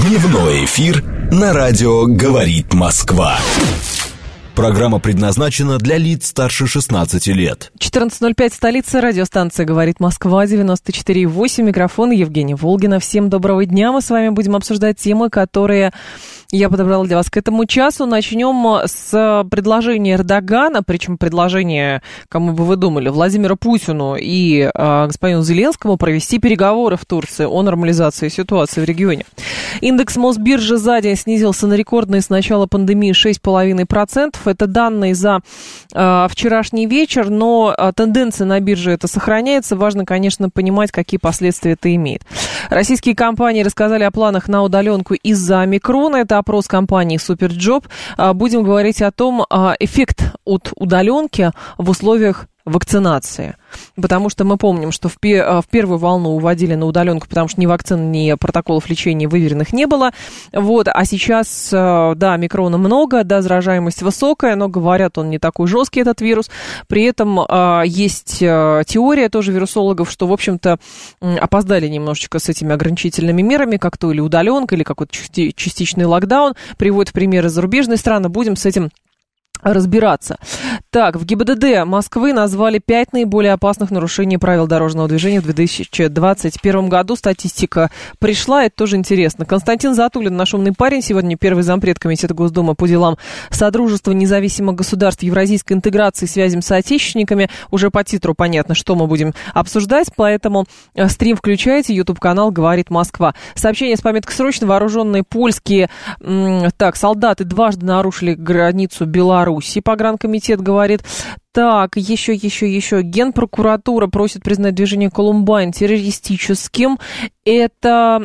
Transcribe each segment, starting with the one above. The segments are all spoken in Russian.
Дневной эфир на радио «Говорит Москва». Программа предназначена для лиц старше 16 лет. 14:05, столица, радиостанция «Говорит Москва», 94,8, микрофон Евгения Волгина. Всем доброго дня, мы с вами будем обсуждать темы, которые я подобрала для вас к этому часу. Начнем с предложения Эрдогана, причем предложение, кому бы вы думали, Владимиру Путину и господину Зеленскому провести переговоры в Турции о нормализации ситуации в регионе. Индекс Мосбиржи за день снизился на рекордные с начала пандемии 6,5%. Это данные за вчерашний вечер, но тенденция на бирже это сохраняется. Важно, конечно, понимать, какие последствия это имеет. Российские компании рассказали о планах на удаленку из-за омикрона. Это опрос компании Суперджоп. Будем говорить о том, эффект от удаленки в условиях вакцинации. Потому что мы помним, что в первую волну уводили на удаленку, потому что ни вакцин, ни протоколов лечения выверенных не было. Вот. А сейчас, да, омикрона много, да, заражаемость высокая, но говорят, он не такой жесткий, этот вирус. При этом есть теория тоже вирусологов, что, в общем-то, опоздали немножечко с этими ограничительными мерами, как то или удаленка, или какой-то частичный локдаун. Приводят в примеры зарубежные страны. Будем с этим разбираться. Так, в ГИБДД Москвы назвали 5 наиболее опасных нарушений правил дорожного движения в 2021 году. Статистика пришла, это тоже интересно. Константин Затулин, наш умный парень, сегодня первый зампред Комитета Госдумы по делам Содружества независимых государств евразийской интеграции и связям с соотечественниками. Уже по титру понятно, что мы будем обсуждать, поэтому стрим включайте, YouTube-канал «Говорит Москва». Сообщение с пометкой «Срочно». Вооруженные польские солдаты дважды нарушили границу Беларуси. Погранкомитет говорит. Так, еще. Генпрокуратура просит признать движение «Колумбайн» террористическим. Это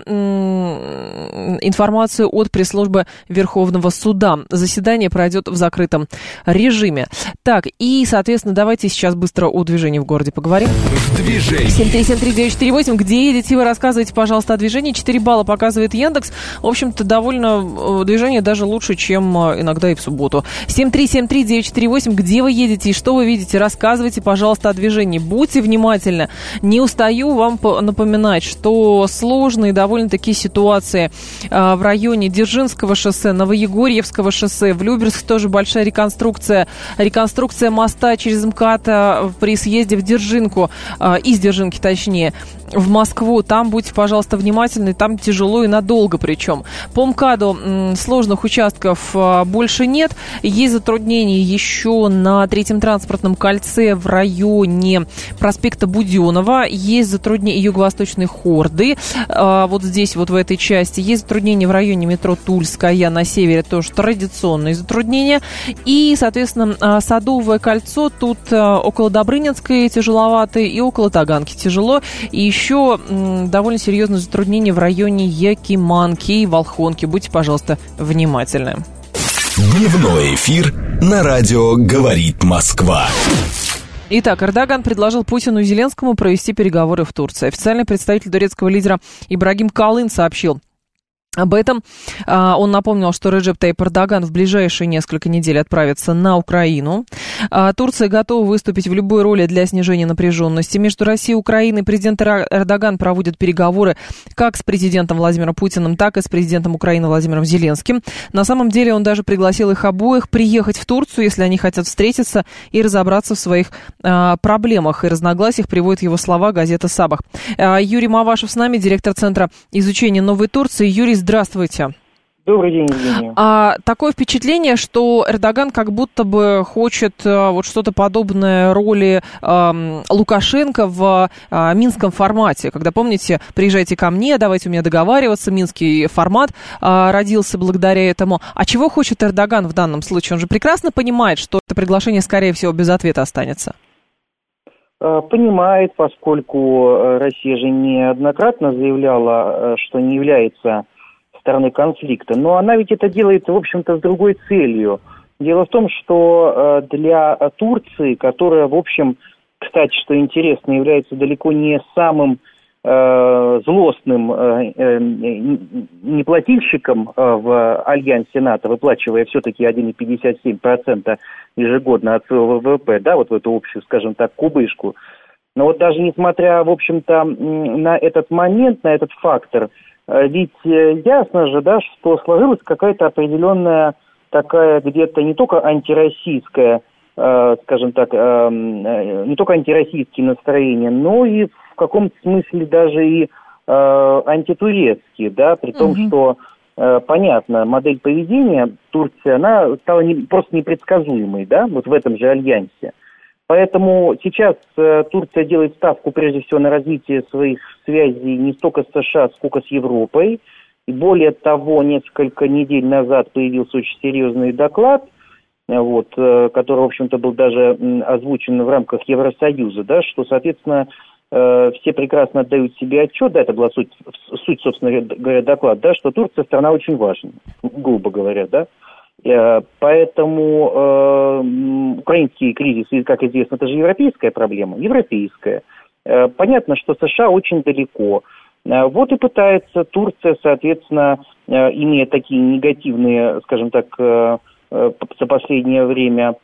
информация от пресс-службы Верховного суда. Заседание пройдет в закрытом режиме. Так, и, соответственно, давайте сейчас быстро о движении в городе поговорим. Движение. 7373948. Где едете вы? Рассказывайте, пожалуйста, о движении. 4 балла показывает Яндекс. В общем-то, довольно движение даже лучше, чем иногда и в субботу. 7373948. Где вы едете и что вы видите? Рассказывайте, пожалуйста, о движении. Будьте внимательны. Не устаю вам напоминать, что сложные довольно-таки ситуации в районе Дзержинского шоссе, Новоегорьевского шоссе, в Люберск тоже большая реконструкция моста через МКАД при съезде в Дзержинку, из Дзержинки точнее, в Москву. Там будьте, пожалуйста, внимательны, там тяжело и надолго причем. По МКАДу сложных участков больше нет. Есть затруднения еще на Третьем транспортном кольце в районе проспекта Буденова. Есть затруднения Юго-Восточной Хорды. Вот здесь, вот в этой части. Есть затруднения в районе метро Тульская. На севере тоже традиционные затруднения. И, соответственно, Садовое кольцо. Тут около Добрынинской тяжеловато и около Таганки тяжело. И еще довольно серьезное затруднение в районе Якиманки и Волхонки. Будьте, пожалуйста, внимательны. Дневной эфир на радио «Говорит Москва». Итак, Эрдоган предложил Путину и Зеленскому провести переговоры в Турции. Официальный представитель турецкого лидера Ибрагим Калын сообщил об этом. Он напомнил, что Реджеп Тайип Эрдоган в ближайшие несколько недель отправится на Украину. Турция готова выступить в любой роли для снижения напряженности между Россией и Украиной. Президент Эрдоган проводит переговоры как с президентом Владимиром Путиным, так и с президентом Украины Владимиром Зеленским. На самом деле он даже пригласил их обоих приехать в Турцию, если они хотят встретиться и разобраться в своих проблемах и разногласиях, приводит его слова газета «Сабах». Юрий Мавашев с нами, директор Центра изучения Новой Турции. Юрий, здравствуйте. Добрый день, Евгения. Такое впечатление, что Эрдоган как будто бы хочет вот что-то подобное роли Лукашенко в минском формате. Когда, помните, приезжайте ко мне, давайте у меня договариваться, минский формат родился благодаря этому. А чего хочет Эрдоган в данном случае? Он же прекрасно понимает, что это приглашение, скорее всего, без ответа останется. Понимает, поскольку Россия же неоднократно заявляла, что не является стороной конфликта. Но она ведь это делает, в общем-то, с другой целью. Дело в том, что для Турции, которая, в общем, кстати, что интересно, является далеко не самым злостным неплательщиком в альянсе НАТО, выплачивая все-таки 1,57% ежегодно от своего ВВП, да, вот в эту общую, скажем так, кубышку. Но вот даже несмотря, в общем-то, на этот момент, на этот фактор, Ведь ясно же, да, что сложилась какая-то определенная такая где-то не только антироссийская, скажем так, не только антироссийские настроения, но и в каком-то смысле даже и антитурецкие, да, при том, что понятно, модель поведения Турции, она стала просто непредсказуемой, да, вот в этом же альянсе. Поэтому сейчас Турция делает ставку прежде всего на развитие своих связей не столько с США, сколько с Европой. И более того, несколько недель назад появился очень серьезный доклад, вот, который, в общем-то, был даже озвучен в рамках Евросоюза, да, что, соответственно, все прекрасно отдают себе отчет, да, это была суть, собственно говоря, доклада, да, что Турция страна очень важная, грубо говоря, да. Поэтому украинский кризис, как известно, это же европейская проблема, европейская. Понятно, что США очень далеко. Вот и пытается Турция, соответственно, имея такие негативные, скажем так, за последнее время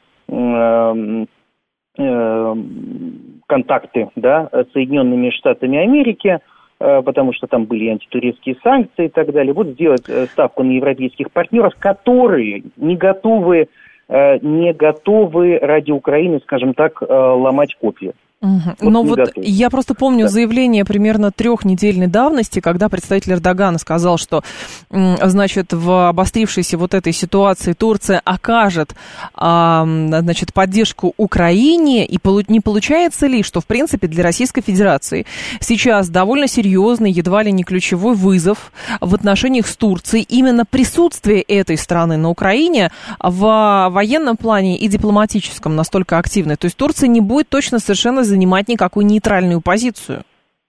контакты, да, с Соединенными Штатами Америки, потому что там были антитурецкие санкции и так далее, вот сделать ставку на европейских партнеров, которые не готовы ради Украины, скажем так, ломать копья. Вот. Но вот я просто помню заявление примерно 3-недельной давности, когда представитель Эрдогана сказал, что, значит, в обострившейся вот этой ситуации Турция окажет, значит, поддержку Украине, и не получается ли, что, в принципе, для Российской Федерации сейчас довольно серьезный, едва ли не ключевой вызов в отношениях с Турцией, именно присутствие этой страны на Украине в военном плане и дипломатическом настолько активное, то есть Турция не будет точно совершенно занимать никакую нейтральную позицию.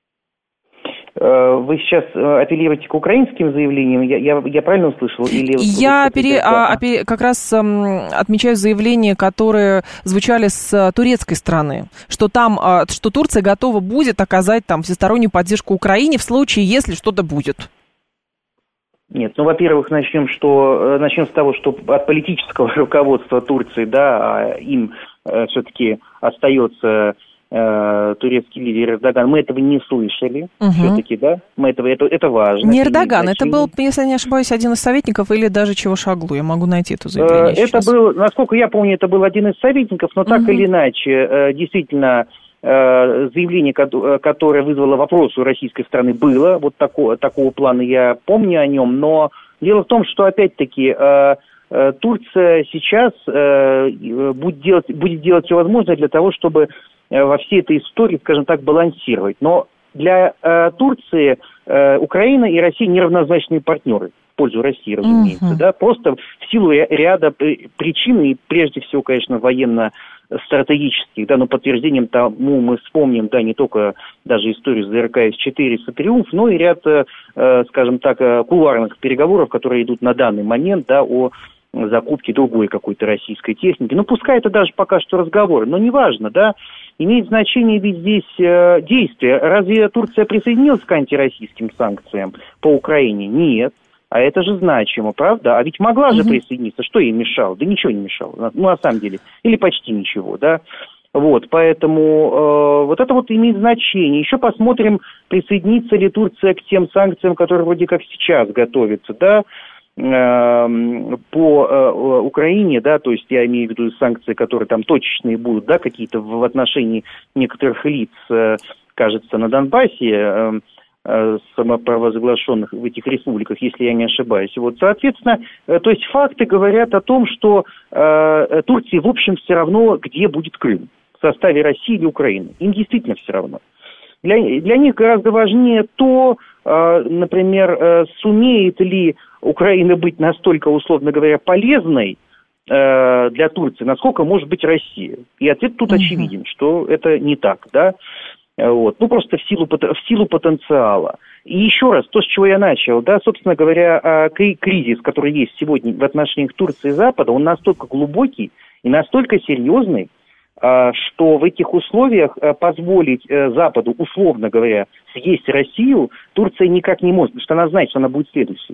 Вы сейчас апеллируете к украинским заявлениям? Я правильно услышал? Или я как раз отмечаю заявления, которые звучали с турецкой стороны, что Турция готова будет оказать там всестороннюю поддержку Украине в случае, если что-то будет. Нет, ну, во-первых, начнем с того, что от политического руководства Турции, да, им все-таки остается турецкий лидер Эрдоган. Мы этого не слышали, все-таки, да? Это важно. Не Эрдоган, это был, если не ошибаюсь, один из советников или даже Чавушоглу. Я могу найти это заявление сейчас. Это был, насколько я помню, это был один из советников, но так или иначе, действительно, заявление, которое вызвало вопрос у российской стороны, было. Вот такого плана я помню о нем. Но дело в том, что, опять-таки, Турция сейчас будет делать все возможное для того, чтобы во всей этой истории, скажем так, балансировать. Но для Турции Украина и Россия неравнозначные партнеры, в пользу России, разумеется, да, просто в силу ряда причин, и прежде всего, конечно, военно-стратегических, да, но подтверждением тому мы вспомним, да, не только даже историю с ДРК С-4, С-Триумф, но и ряд, скажем так, кулуарных переговоров, которые идут на данный момент, да, о закупке другой какой-то российской техники. Ну, пускай это даже пока что разговоры, но неважно, да, имеет значение ведь здесь действия. Разве Турция присоединилась к антироссийским санкциям по Украине? Нет. А это же значимо, правда? А ведь могла же присоединиться. Что ей мешало? Да ничего не мешало. Ну, на самом деле. Или почти ничего, да. Вот, поэтому вот это вот имеет значение. Еще посмотрим, присоединится ли Турция к тем санкциям, которые вроде как сейчас готовятся, да, по Украине, да, то есть я имею в виду санкции, которые там точечные будут, да, какие-то в отношении некоторых лиц, кажется, на Донбассе, самопровозглашенных в этих республиках, если я не ошибаюсь. Вот, соответственно, то есть факты говорят о том, что Турции, в общем, все равно, где будет Крым, в составе России или Украины. Им действительно все равно. Для них гораздо важнее то, например, сумеет ли Украина быть настолько, условно говоря, полезной для Турции, насколько может быть Россия. И ответ тут очевиден, что это не так, да. Вот. Ну, просто в силу потенциала. И еще раз, то, с чего я начал, да, собственно говоря, кризис, который есть сегодня в отношениях Турции и Запада, он настолько глубокий и настолько серьезный, что в этих условиях позволить Западу, условно говоря, съесть Россию, Турция никак не может, потому что она знает, что она будет следующей.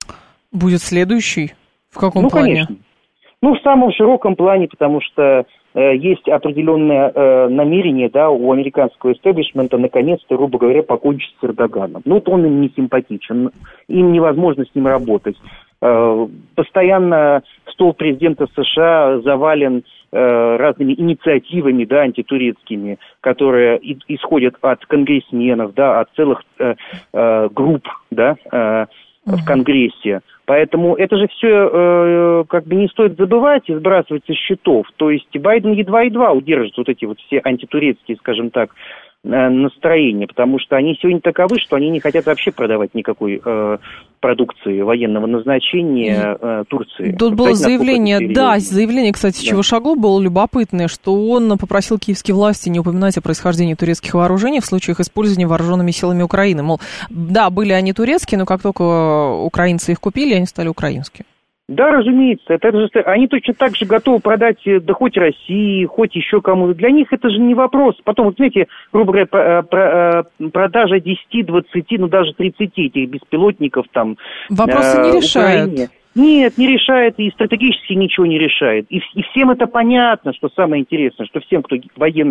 Будет следующий? В каком плане? Конечно. Ну, в самом широком плане, потому что есть определенное намерение, да, у американского истеблишмента наконец-то, грубо говоря, покончить с Эрдоганом. Ну, вот он им не симпатичен, им невозможно с ним работать. Постоянно стол президента США завален разными инициативами, да, антитурецкими, которые исходят от конгрессменов, да, от целых групп, да, в Конгрессе. Поэтому это же все как бы не стоит забывать и сбрасывать со счетов. То есть Байден едва-едва удержит вот эти вот все антитурецкие, скажем так, настроения, потому что они сегодня таковы, что они не хотят вообще продавать никакой продукции военного назначения Турции. Тут было заявление, кстати, Чавушоглу было любопытное, что он попросил киевские власти не упоминать о происхождении турецких вооружений в случаях использования вооруженными силами Украины. Мол, да, были они турецкие, но как только украинцы их купили, они стали украинскими. Да, разумеется. Они точно так же готовы продать, да хоть России, хоть еще кому-то. Для них это же не вопрос. Потом, вот знаете, грубо говоря, продажа 10, 20, ну даже 30 этих беспилотников там вопросы не решает. Украине. Нет, не решает, и стратегически ничего не решает. И всем это понятно, что самое интересное, что всем, кто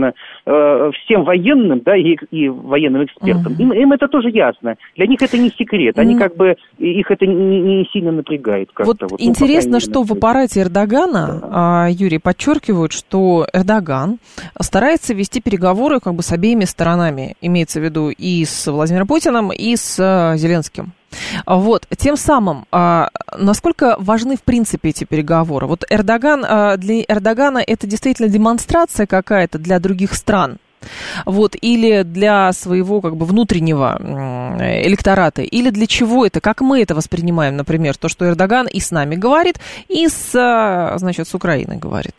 всем военным, да, и военным экспертам, им это тоже ясно. Для них это не секрет. Они как бы, их это не сильно напрягает. Вот интересно, что в аппарате Эрдогана, Юрий, подчеркивают, что Эрдоган старается вести переговоры как бы с обеими сторонами. Имеется в виду и с Владимиром Путиным, и с Зеленским. Вот, тем самым, насколько важны, в принципе, эти переговоры? Вот для Эрдогана это действительно демонстрация какая-то для других стран? Вот, или для своего как бы внутреннего электората, или для чего это, как мы это воспринимаем, например, то, что Эрдоган и с нами говорит, и с Украиной говорит?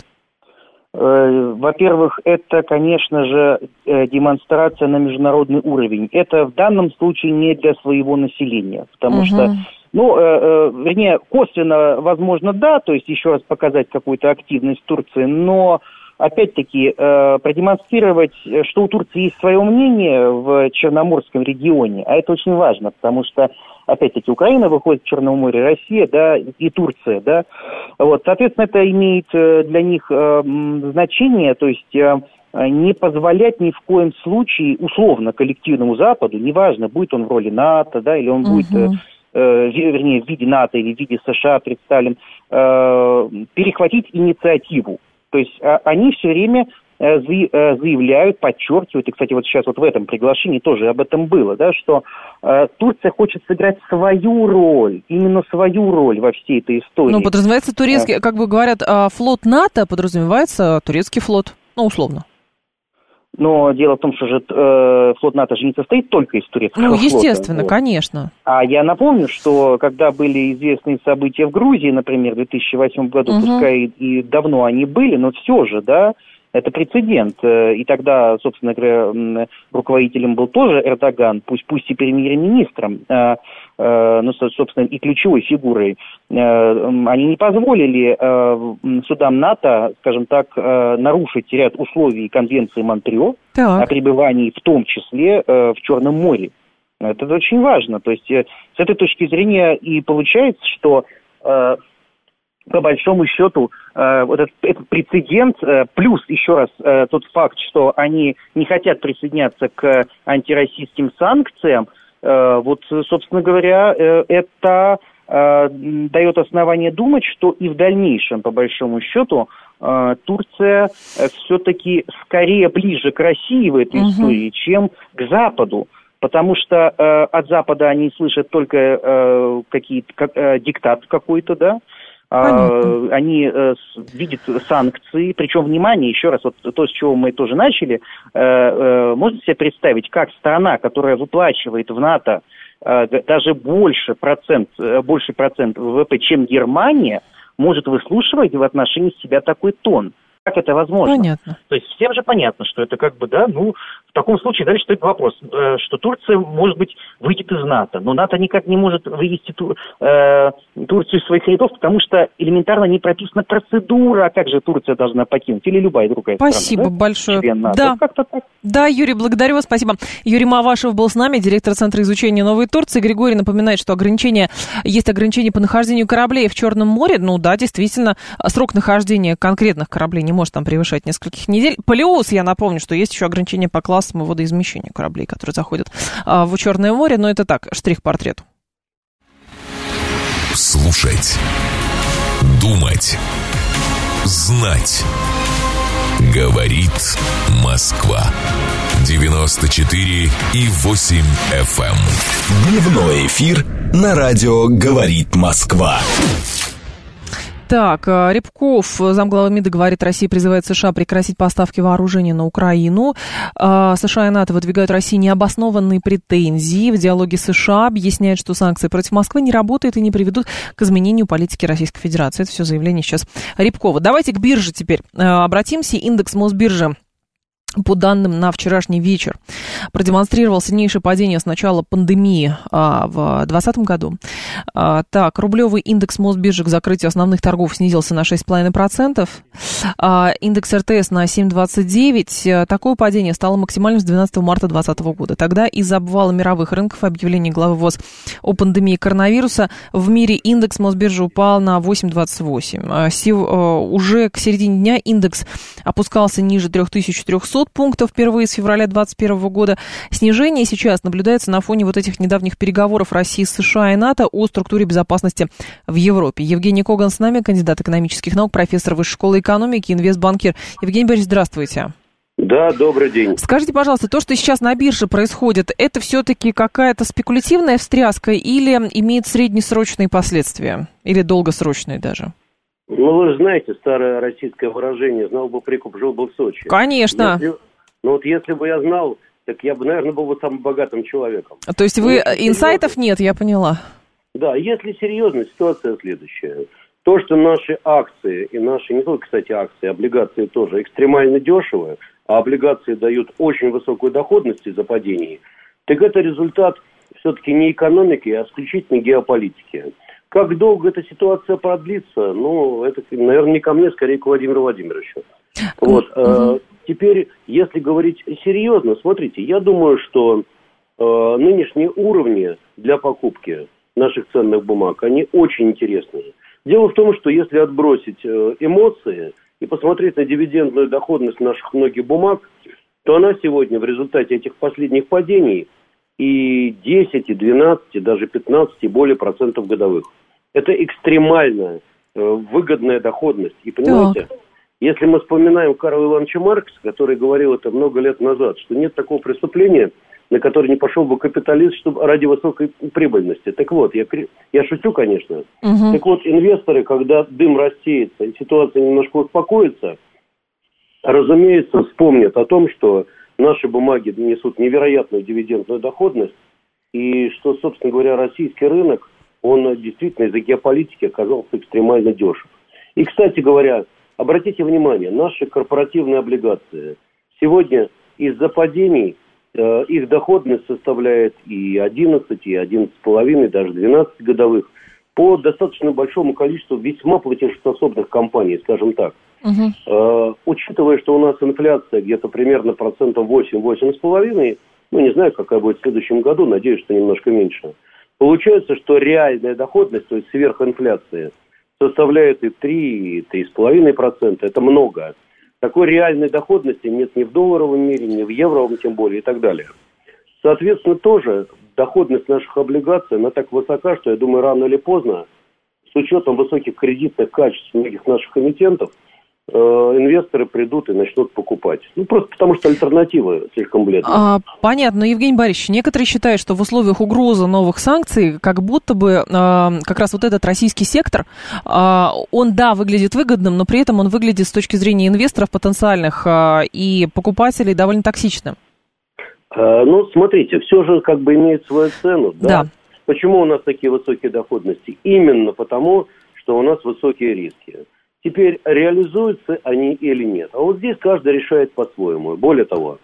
Во-первых, это, конечно же, демонстрация на международный уровень. Это в данном случае не для своего населения, потому что, вернее, косвенно, возможно, да, то есть еще раз показать какую-то активность Турции, но опять-таки, продемонстрировать, что у Турции есть свое мнение в Черноморском регионе, а это очень важно, потому что, опять-таки, Украина выходит в Черное море, Россия, да, и Турция, да, вот, соответственно, это имеет для них значение, то есть не позволять ни в коем случае, условно, коллективному Западу, неважно, будет он в роли НАТО, да, или он будет... вернее, в виде НАТО или в виде США представлен, перехватить инициативу. То есть они все время заявляют, подчеркивают, и, кстати, вот сейчас вот в этом приглашении тоже об этом было, да, что Турция хочет сыграть свою роль, именно свою роль во всей этой истории. Ну, подразумевается турецкий, как бы говорят, флот НАТО, подразумевается турецкий флот, ну, условно. Но дело в том, что же флот НАТО же не состоит только из турецкого флота. Ну, естественно, вот. Конечно. А я напомню, что когда были известные события в Грузии, например, в 2008 году, пускай и давно они были, но все же, да, это прецедент. И тогда, собственно говоря, руководителем был тоже Эрдоган, пусть и премьер-министром, ну, собственно, и ключевой фигурой. Они не позволили судам НАТО, скажем так, нарушить ряд условий Конвенции Монтрео о пребывании, в том числе в Черном море. Это очень важно. То есть с этой точки зрения и получается, что по большому счету вот этот прецедент, плюс еще раз тот факт, что они не хотят присоединяться к антироссийским санкциям, вот, собственно говоря, это дает основание думать, что и в дальнейшем, по большому счету, Турция все-таки скорее ближе к России в этой истории, чем к Западу. Потому что от Запада они слышат только диктат какой-то, да. Они видят санкции, причем, внимание, еще раз, вот то, с чего мы тоже начали, можно себе представить, как страна, которая выплачивает в НАТО даже больше процент ВВП, чем Германия, может выслушивать в отношении себя такой тон. Как это возможно? Понятно. То есть всем же понятно, что это как бы, да, ну, таком случае дальше стоит вопрос, что Турция, может быть, выйдет из НАТО, но НАТО никак не может вывести Турцию из своих рядов, потому что элементарно не прописана процедура, как же Турция должна покинуть, или любая другая страна. Спасибо большое. Да. Да, Юрий, благодарю вас, спасибо. Юрий Мавашев был с нами, директор Центра изучения Новой Турции. Григорий напоминает, что есть ограничения по нахождению кораблей в Черном море. Ну да, действительно, срок нахождения конкретных кораблей не может там превышать нескольких недель. Плюс, я напомню, что есть еще ограничения по классам и водоизмещению кораблей, которые заходят в Черное море, но это так, штрих-портрет. Слушать, думать, знать. Говорит Москва. 94,8 FM. Дневной эфир на радио «Говорит Москва». Так, Рябков, замглавы МИДа, говорит, Россия призывает США прекратить поставки вооружения на Украину. США и НАТО выдвигают России необоснованные претензии. В диалоге США объясняют, что санкции против Москвы не работают и не приведут к изменению политики Российской Федерации. Это все заявление сейчас Рябкова. Давайте к бирже теперь обратимся. Индекс Мосбиржи, по данным на вчерашний вечер, продемонстрировал сильнейшее падение с начала пандемии в 2020 году. Так, рублевый индекс Мосбиржи к закрытию основных торгов снизился на 6,5%. Индекс РТС на 7,29%. Такое падение стало максимальным с 12 марта 2020 года. Тогда из-за обвала мировых рынков и объявления главы ВОЗ о пандемии коронавируса в мире индекс Мосбиржи упал на 8,28%. Уже к середине дня индекс опускался ниже 3300 пунктов впервые с февраля 2021 года. Снижение сейчас наблюдается на фоне вот этих недавних переговоров России с США и НАТО о структуре безопасности в Европе. Евгений Коган с нами, кандидат экономических наук, профессор Высшей школы экономики, инвестбанкер. Евгений Борисович, здравствуйте. Да, добрый день. Скажите, пожалуйста, то, что сейчас на бирже происходит, это все-таки какая-то спекулятивная встряска или имеет среднесрочные последствия? Или долгосрочные даже? Ну, вы же знаете старое российское выражение: знал бы прикуп, жил бы в Сочи. Конечно. Если бы я знал, так я бы, наверное, был бы самым богатым человеком. То есть вы инсайтов нет, я поняла. Да, если серьезно, ситуация следующая. То, что наши акции, и наши, не только, кстати, акции, облигации тоже экстремально дешевые, а облигации дают очень высокую доходность из-за падений, так это результат все-таки не экономики, а исключительно геополитики. Как долго эта ситуация продлится, это, наверное, не ко мне, скорее к Владимиру Владимировичу. Теперь, если говорить серьезно, смотрите, я думаю, что нынешние уровни для покупки наших ценных бумаг, они очень интересные. Дело в том, что если отбросить эмоции и посмотреть на дивидендную доходность наших многих бумаг, то она сегодня в результате этих последних падений и 10, и 12, и даже 15, и более процентов годовых. Это экстремально выгодная доходность. И понимаете, если мы вспоминаем Карла Ивановича Маркса, который говорил это много лет назад, что нет такого преступления, на которое не пошел бы капиталист, чтобы ради высокой прибыльности. Так вот, я шучу, конечно. Так вот, инвесторы, когда дым рассеется и ситуация немножко успокоится, разумеется, вспомнят о том, что наши бумаги несут невероятную дивидендную доходность, и что, собственно говоря, российский рынок, он действительно из-за геополитики оказался экстремально дешев. И, кстати говоря, обратите внимание, наши корпоративные облигации сегодня из-за падений их доходность составляет и 11, и 11,5, даже 12 годовых по достаточно большому количеству весьма платежеспособных компаний, скажем так. Учитывая, что у нас инфляция где-то примерно 8-8,5%, не знаю, какая будет в следующем году, надеюсь, что немножко меньше, получается, что реальная доходность, то есть сверхинфляция, составляет и 3, и 3,5%. Это много. Такой реальной доходности нет ни в долларовом мире, ни в евровом, тем более, и так далее. Соответственно, тоже доходность наших облигаций, она так высока, что, я думаю, рано или поздно, с учетом высоких кредитных качеств многих наших эмитентов, инвесторы придут и начнут покупать. Просто потому, что альтернативы слишком бледные. Понятно. Но, Евгений Борисович, некоторые считают, что в условиях угрозы новых санкций, как будто бы как раз вот этот российский сектор, он, да, выглядит выгодным, но при этом он выглядит с точки зрения инвесторов потенциальных и покупателей довольно токсичным. Смотрите, все же как бы имеет свою цену. Да. Почему у нас такие высокие доходности? Именно потому, что у нас высокие риски. Теперь, реализуются они или нет. А вот здесь каждый решает по-своему. Более того,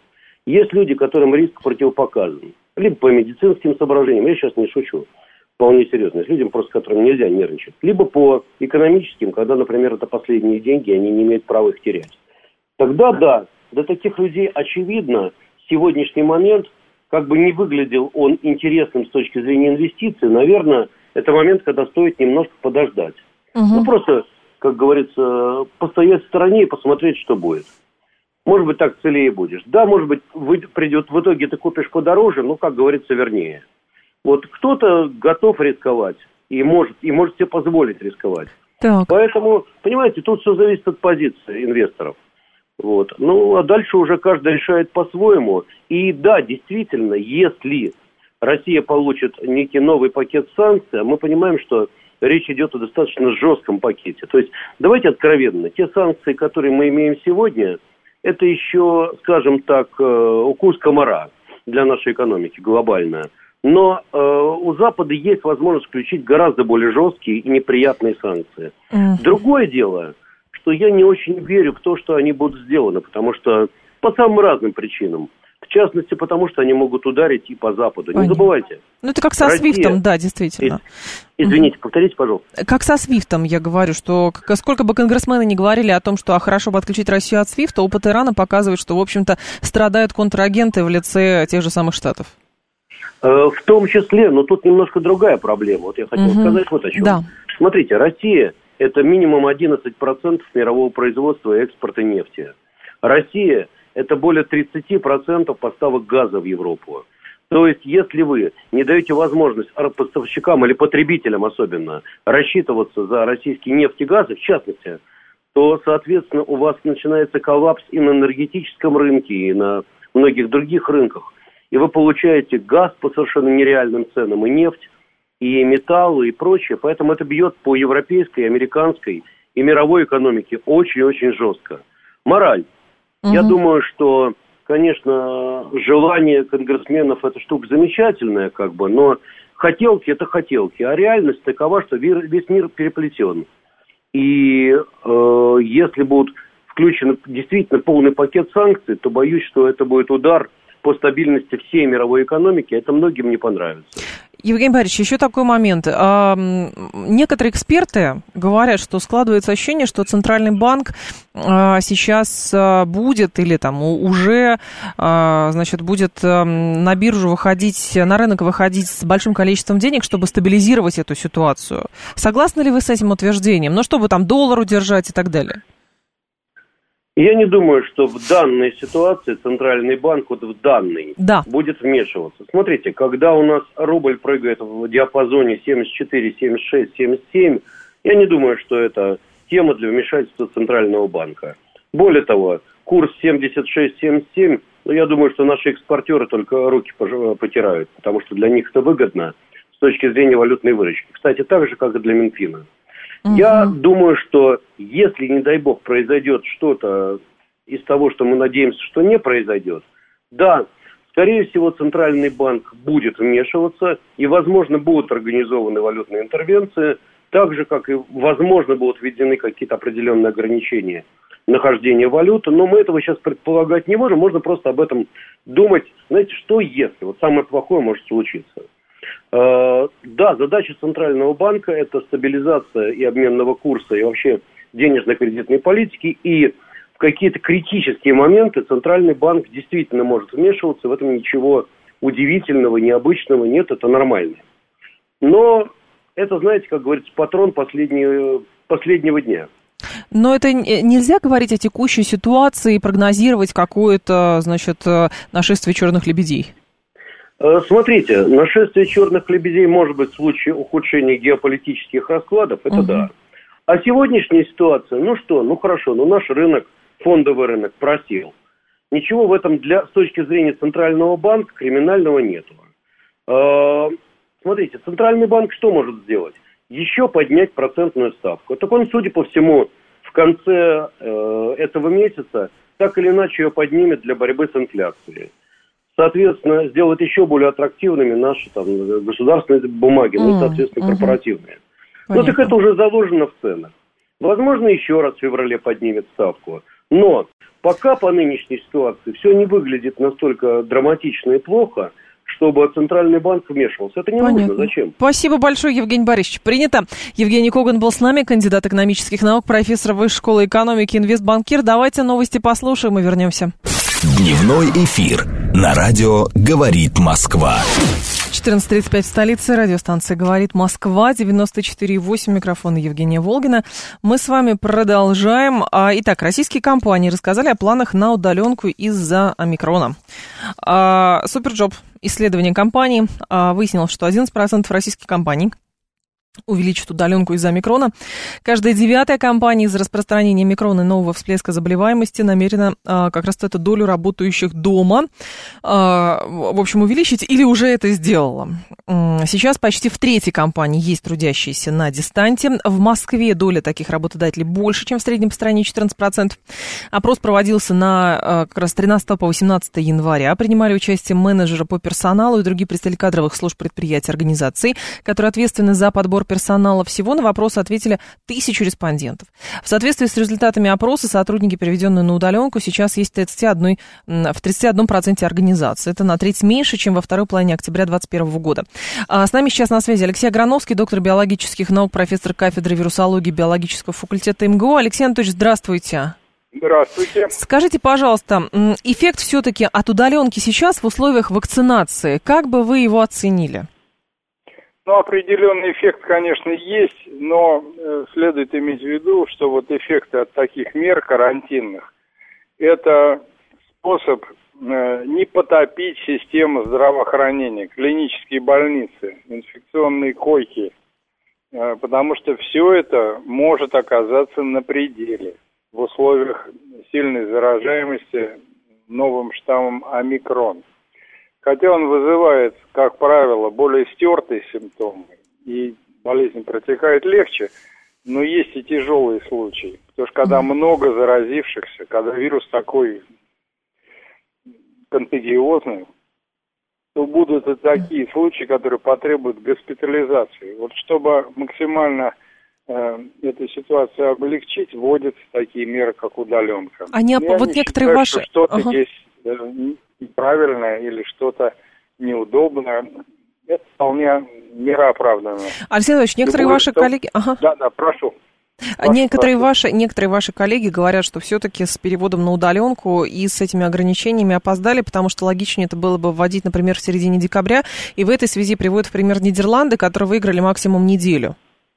Есть люди, которым риск противопоказан. Либо по медицинским соображениям, я сейчас не шучу, вполне серьезно. Есть людям, просто которым нельзя нервничать. Либо по экономическим, когда, например, это последние деньги, они не имеют права их терять. Тогда да, для таких людей, очевидно, сегодняшний момент, как бы не выглядел он интересным с точки зрения инвестиций, наверное, это момент, когда стоит немножко подождать. Ну, просто, как говорится, постоять в стороне и посмотреть, что будет. Может быть, так целее будешь. Да, может быть, придет, в итоге ты купишь подороже, но, как говорится, вернее. Вот кто-то готов рисковать и может себе позволить рисковать. Так. Поэтому, понимаете, тут все зависит от позиции инвесторов. Вот. Ну, а дальше уже каждый решает по-своему. И да, действительно, если Россия получит некий новый пакет санкций, мы понимаем, что речь идет о достаточно жестком пакете. То есть, давайте откровенно, те санкции, которые мы имеем сегодня, это еще, скажем так, укус комара для нашей экономики глобальная. Но у Запада есть возможность включить гораздо более жесткие и неприятные санкции. Другое дело, что я не очень верю в то, что они будут сделаны, потому что по самым разным причинам. В частности, потому что они могут ударить и по Западу. Понятно. Не забывайте. Ну, это как со Свифтом, да, действительно. Извините, повторите, пожалуйста. Как со Свифтом, я говорю, что сколько бы конгрессмены ни говорили о том, что хорошо бы отключить Россию от Свифта, опыт Ирана показывает, что, в общем-то, страдают контрагенты в лице тех же самых Штатов. В том числе, но тут немножко другая проблема. Вот я хотел сказать вот о чем. Да. Смотрите, Россия – это минимум 11% мирового производства и экспорта нефти. Россия – это более 30% поставок газа в Европу. То есть, если вы не даете возможность поставщикам или потребителям особенно рассчитываться за российские нефть и газы, в частности, то, соответственно, у вас начинается коллапс и на энергетическом рынке, и на многих других рынках. И вы получаете газ по совершенно нереальным ценам, и нефть, и металлы, и прочее. Поэтому это бьет по европейской, американской и мировой экономике очень-очень жестко. Мораль. Я думаю, что, конечно, желание конгрессменов – это штука замечательная, как бы, но хотелки – это хотелки, а реальность такова, что весь мир переплетен. И если будут включены действительно полный пакет санкций, то боюсь, что это будет удар по стабильности всей мировой экономики, это многим не понравится. Евгений Борисович, еще такой момент. Некоторые эксперты говорят, что складывается ощущение, что Центральный банк сейчас будет или там уже, значит, будет на биржу выходить, на рынок выходить с большим количеством денег, чтобы стабилизировать эту ситуацию. Согласны ли вы с этим утверждением? Ну, чтобы там доллар удержать и так далее. Я не думаю, что в данной ситуации Центральный банк вот в данной будет вмешиваться. Смотрите, когда у нас рубль прыгает в диапазоне 74, 76, 77, я не думаю, что это тема для вмешательства Центрального банка. Более того, курс 76-77, я думаю, что наши экспортеры только руки потирают, потому что для них это выгодно с точки зрения валютной выручки. Кстати, так же, как и для Минфина. Я думаю, что если, не дай бог, произойдет что-то из того, что мы надеемся, что не произойдет, да, скорее всего, Центральный банк будет вмешиваться, и, возможно, будут организованы валютные интервенции, так же, как и, возможно, будут введены какие-то определенные ограничения нахождения валюты, но мы этого сейчас предполагать не можем, можно просто об этом думать, знаете, что если, вот самое плохое может случиться. Да, задача Центрального банка – это стабилизация и обменного курса, и вообще денежно-кредитной политики, и в какие-то критические моменты Центральный банк действительно может вмешиваться, в этом ничего удивительного, необычного нет, это нормально. Но это, знаете, как говорится, патрон последнего дня. Но это нельзя говорить о текущей ситуации и прогнозировать какое-то, значит, нашествие черных лебедей. Смотрите, нашествие черных лебедей может быть в случае ухудшения геополитических раскладов, это да. А сегодняшняя ситуация, хорошо, наш рынок, фондовый рынок просел. Ничего в этом с точки зрения Центрального банка криминального нету. Смотрите, Центральный банк что может сделать? Еще поднять процентную ставку. Так он, судя по всему, в конце этого месяца так или иначе ее поднимет для борьбы с инфляцией. Соответственно, сделать еще более аттрактивными наши государственные бумаги, соответственно, корпоративные. Понятно. Так это уже заложено в ценах. Возможно, еще раз в феврале поднимет ставку. Но пока по нынешней ситуации все не выглядит настолько драматично и плохо, чтобы Центральный банк вмешивался. Это не нужно. Зачем? Спасибо большое, Евгений Борисович. Принято. Евгений Коган был с нами, кандидат экономических наук, профессор Высшей школы экономики, инвестбанкир. Давайте новости послушаем и вернемся. Дневной эфир на радио «Говорит Москва». 14:35 в столице. Радиостанция «Говорит Москва», 94,8, микрофон Евгения Волгина. Мы с вами продолжаем. Итак, российские компании рассказали о планах на удаленку из-за омикрона. Суперджоп, исследование компании, выяснило, что 11% российских компаний увеличит удаленку из-за омикрона. Каждая 9-я компания из-за распространения омикрона и нового всплеска заболеваемости намерена как раз эту долю работающих дома, в общем, увеличить или уже это сделала. Сейчас почти в трети компаний есть трудящиеся на дистанте. В Москве доля таких работодателей больше, чем в среднем по стране, 14%. Опрос проводился на как раз 13 по 18 января. Принимали участие менеджеры по персоналу и другие представители кадровых служб предприятий, организаций, которые ответственны за подбор персонала. Всего на вопросы ответили 1000 респондентов. В соответствии с результатами опроса сотрудники, переведенные на удаленку, сейчас есть в 31% организаций. Это на треть меньше, чем во второй половине октября 2021 года. С нами сейчас на связи Алексей Аграновский, доктор биологических наук, профессор кафедры вирусологии биологического факультета МГУ. Алексей Анатольевич, здравствуйте. Здравствуйте. Скажите, пожалуйста, эффект все-таки от удаленки сейчас в условиях вакцинации, как бы вы его оценили? Определенный эффект, конечно, есть, но следует иметь в виду, что вот эффекты от таких мер карантинных – это способ не потопить систему здравоохранения, клинические больницы, инфекционные койки, потому что все это может оказаться на пределе в условиях сильной заражаемости новым штаммом омикрон. Хотя он вызывает, как правило, более стертые симптомы, и болезнь протекает легче, но есть и тяжелые случаи. Потому что когда много заразившихся, когда вирус такой контагиозный, то будут и такие случаи, которые потребуют госпитализации. Вот чтобы максимально эту ситуацию облегчить, вводятся такие меры, как удаленка. Вот некоторые ваши... Что-то есть неправильное или что-то неудобное, это вполне мирооправданно. Алексей Иванович, некоторые ваши коллеги... Да, прошу. Некоторые ваши коллеги говорят, что все-таки с переводом на удаленку и с этими ограничениями опоздали, потому что логичнее это было бы вводить, например, в середине декабря, и в этой связи приводят в пример Нидерланды, которые выиграли максимум неделю.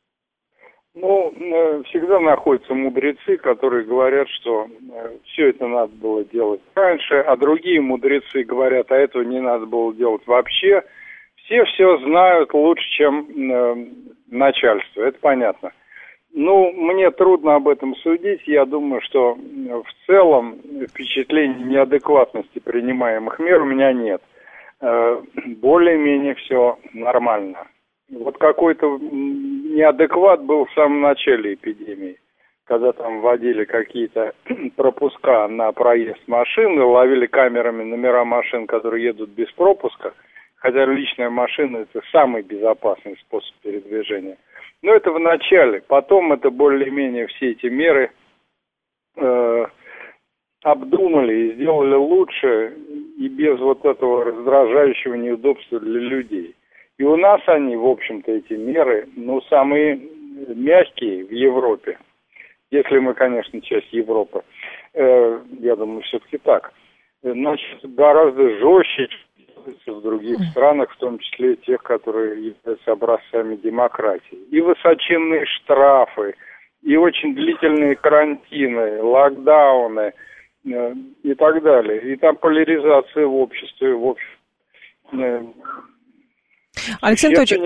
Всегда находятся мудрецы, которые говорят, что все это надо было делать раньше, а другие мудрецы говорят, а этого не надо было делать вообще. Все знают лучше, чем начальство, это понятно. Мне трудно об этом судить. Я думаю, что в целом впечатления неадекватности принимаемых мер у меня нет. Более-менее все нормально. Вот какой-то неадекват был в самом начале эпидемии, когда там вводили какие-то пропуска на проезд машины, ловили камерами номера машин, которые едут без пропуска, хотя личная машина – это самый безопасный способ передвижения. Но это в начале. Потом это более-менее все эти меры обдумали и сделали лучше и без вот этого раздражающего неудобства для людей. И у нас они, в общем-то, эти меры, самые мягкие в Европе. Если мы, конечно, часть Европы. Я думаю, все-таки так. Значит, гораздо жестче в других странах, в том числе тех, которые являются образцами демократии. И высоченные штрафы, и очень длительные карантины, локдауны и так далее. И там поляризация в обществе, в общем. Алексей Анатольевич,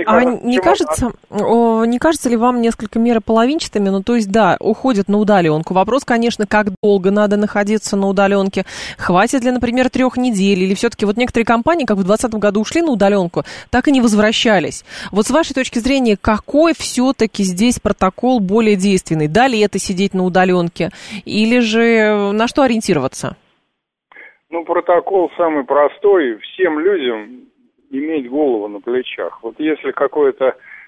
не кажется ли вам несколько меры половинчатыми? То есть, да, уходят на удаленку. Вопрос, конечно, как долго надо находиться на удаленке. Хватит ли, например, 3 недель? Или все-таки вот некоторые компании, как в 2020 году ушли на удаленку, так и не возвращались. Вот с вашей точки зрения, какой все-таки здесь протокол более действенный? Да ли это сидеть на удаленке? Или же на что ориентироваться? Протокол самый простой. Всем людям иметь голову на плечах. Вот если какое-то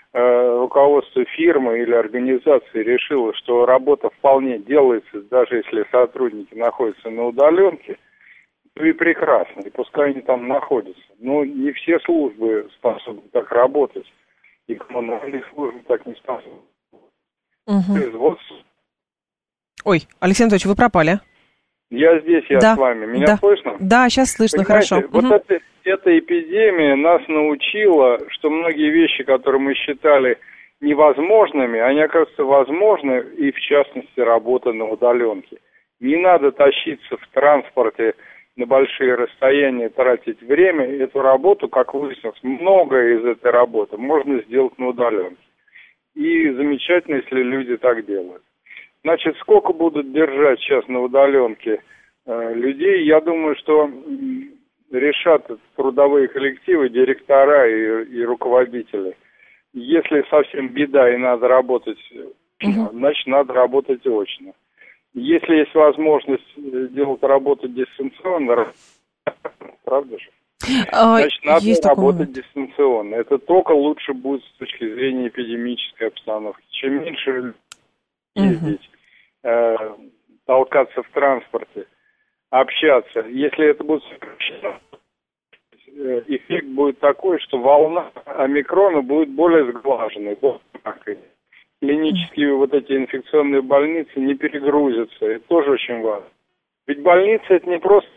руководство фирмы или организации решило, что работа вполне делается, даже если сотрудники находятся на удаленке, то и прекрасно, и пускай они там находятся. Но не все службы способны так работать, и коммунальные службы так не способны. Производство. Ой, Алексей Анатольевич, вы пропали. Я здесь, я с вами. Меня слышно? Да, сейчас слышно. Понимаете, хорошо. Вот эта эпидемия нас научила, что многие вещи, которые мы считали невозможными, они оказываются возможны, и в частности работа на удаленке. Не надо тащиться в транспорте на большие расстояния, тратить время. Эту работу, как выяснилось, многое из этой работы можно сделать на удаленке. И замечательно, если люди так делают. Значит, сколько будут держать сейчас на удаленке людей? Я думаю, что решат трудовые коллективы, директора и руководители. Если совсем беда и надо работать, значит, надо работать очно. Если есть возможность делать работу дистанционно, правда же? Значит, надо работать дистанционно. Это только лучше будет с точки зрения эпидемической обстановки. Чем меньше ездить, толкаться в транспорте, общаться. Если это будет сокращено, эффект будет такой, что волна омикрона будет более сглаженной, более мягкой. Клинические вот эти инфекционные больницы не перегрузятся. Это тоже очень важно. Ведь больница это не просто...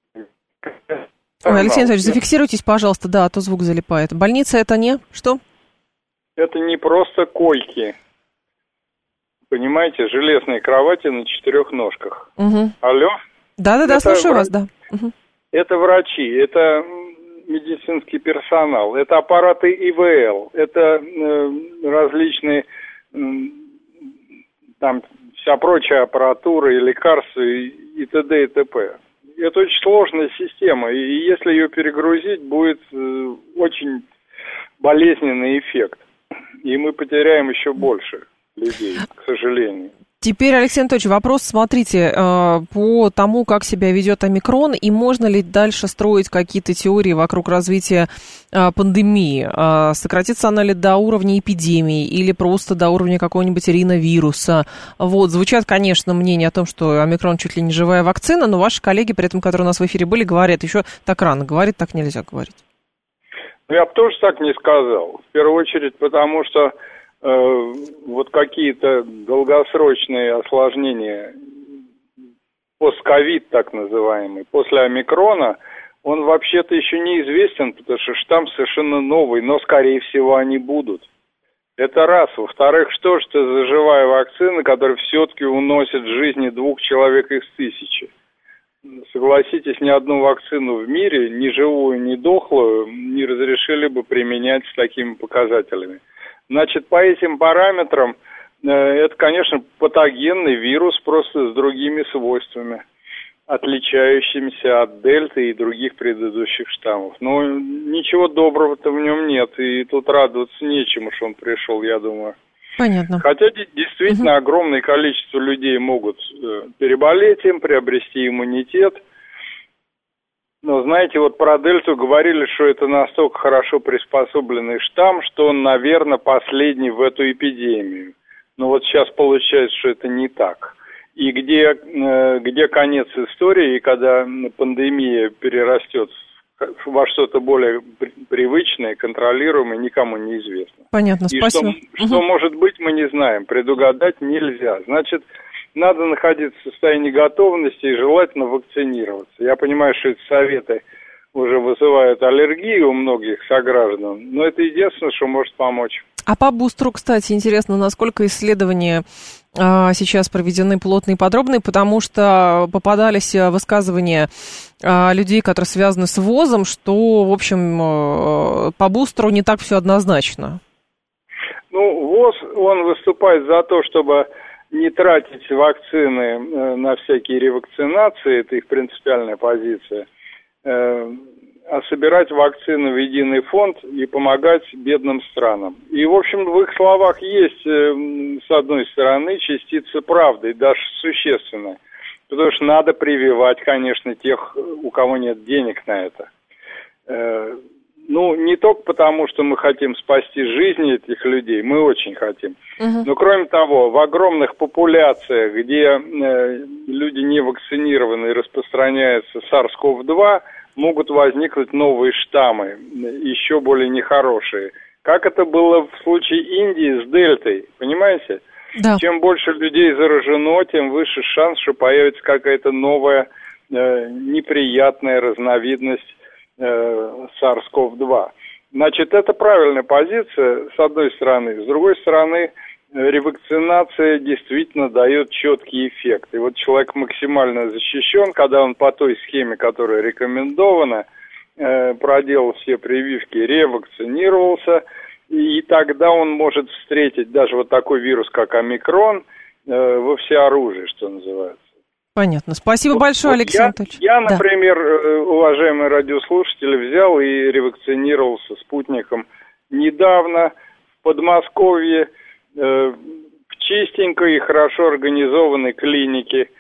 Ой, Алексей Анатольевич, зафиксируйтесь, пожалуйста, да, а то звук залипает. Больница это не... Что? Это не просто койки. Понимаете, железные кровати на 4 ножках. Алло? Да-да-да, слушаю вас, да. Это врачи, это медицинский персонал, это аппараты ИВЛ, это различные, там, вся прочая аппаратура и лекарства и т.д. и т.п. Это очень сложная система, и если ее перегрузить, будет очень болезненный эффект. И мы потеряем еще больше людей, к сожалению. Теперь, Алексей Анатольевич, вопрос, смотрите, по тому, как себя ведет омикрон, и можно ли дальше строить какие-то теории вокруг развития пандемии? Сократится она ли до уровня эпидемии или просто до уровня какого-нибудь риновируса? Вот, звучат, конечно, мнения о том, что омикрон чуть ли не живая вакцина, но ваши коллеги, при этом, которые у нас в эфире были, говорят, еще так рано говорить, так нельзя говорить. Я бы тоже так не сказал. В первую очередь, потому что вот какие-то долгосрочные осложнения, постковид так называемый, после омикрона, он вообще-то еще неизвестен, потому что штамм совершенно новый, но, скорее всего, они будут. Это раз. Во-вторых, что ж это за живая вакцина, которая все-таки уносит жизни 2 человек из 1000? Согласитесь, ни одну вакцину в мире, ни живую, ни дохлую, не разрешили бы применять с такими показателями. Значит, по этим параметрам это, конечно, патогенный вирус, просто с другими свойствами, отличающимися от дельты и других предыдущих штаммов. Но ничего доброго-то в нем нет, и тут радоваться нечему, что он пришел, я думаю. Понятно. Хотя действительно огромное количество людей могут переболеть им, приобрести иммунитет. Но, знаете, вот про дельту говорили, что это настолько хорошо приспособленный штамм, что он, наверное, последний в эту эпидемию. Но вот сейчас получается, что это не так. И где конец истории, и когда пандемия перерастет во что-то более привычное, контролируемое, никому не известно. Понятно, и спасибо. Что может быть, мы не знаем, предугадать нельзя. Значит, надо находиться в состоянии готовности и желательно вакцинироваться. Я понимаю, что эти советы уже вызывают аллергию у многих сограждан, но это единственное, что может помочь. А по бустеру, кстати, интересно, насколько исследования сейчас проведены плотные и подробные, потому что попадались высказывания людей, которые связаны с ВОЗом, что, в общем, по бустеру не так все однозначно. Ну, ВОЗ, он выступает за то, чтобы не тратить вакцины на всякие ревакцинации, это их принципиальная позиция, а собирать вакцины в единый фонд и помогать бедным странам. И, в общем, в их словах есть, с одной стороны, частица правды, даже существенная. Потому что надо прививать, конечно, тех, у кого нет денег на это. не только потому, что мы хотим спасти жизни этих людей, мы очень хотим. Но кроме того, в огромных популяциях, где люди не вакцинированы и распространяется SARS-CoV-2, могут возникнуть новые штаммы, еще более нехорошие. Как это было в случае Индии с дельтой, понимаете? Да. Чем больше людей заражено, тем выше шанс, что появится какая-то новая неприятная разновидность SARS-CoV-2. Значит, это правильная позиция, с одной стороны. С другой стороны, ревакцинация действительно дает четкий эффект. И вот человек максимально защищен, когда он по той схеме, которая рекомендована, проделал все прививки, ревакцинировался, и тогда он может встретить даже вот такой вирус, как омикрон, во всеоружии, что называется. Понятно. Спасибо большое, Алексей Анатольевич. Я, например, уважаемые радиослушатели, взял и ревакцинировался спутником недавно в Подмосковье, в чистенькой и хорошо организованной клинике,